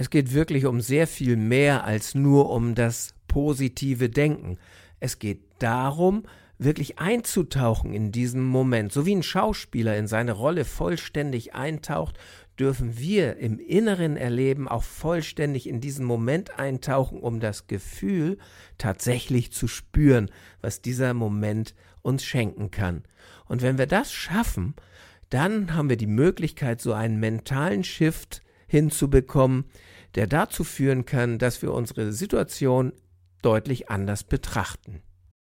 Es geht wirklich um sehr viel mehr als nur um das positive Denken. Es geht darum, wirklich einzutauchen in diesen Moment. So wie ein Schauspieler in seine Rolle vollständig eintaucht, dürfen wir im inneren Erleben auch vollständig in diesen Moment eintauchen, um das Gefühl tatsächlich zu spüren, was dieser Moment uns schenken kann. Und wenn wir das schaffen, dann haben wir die Möglichkeit, so einen mentalen Shift hinzubekommen, der dazu führen kann, dass wir unsere Situation deutlich anders betrachten.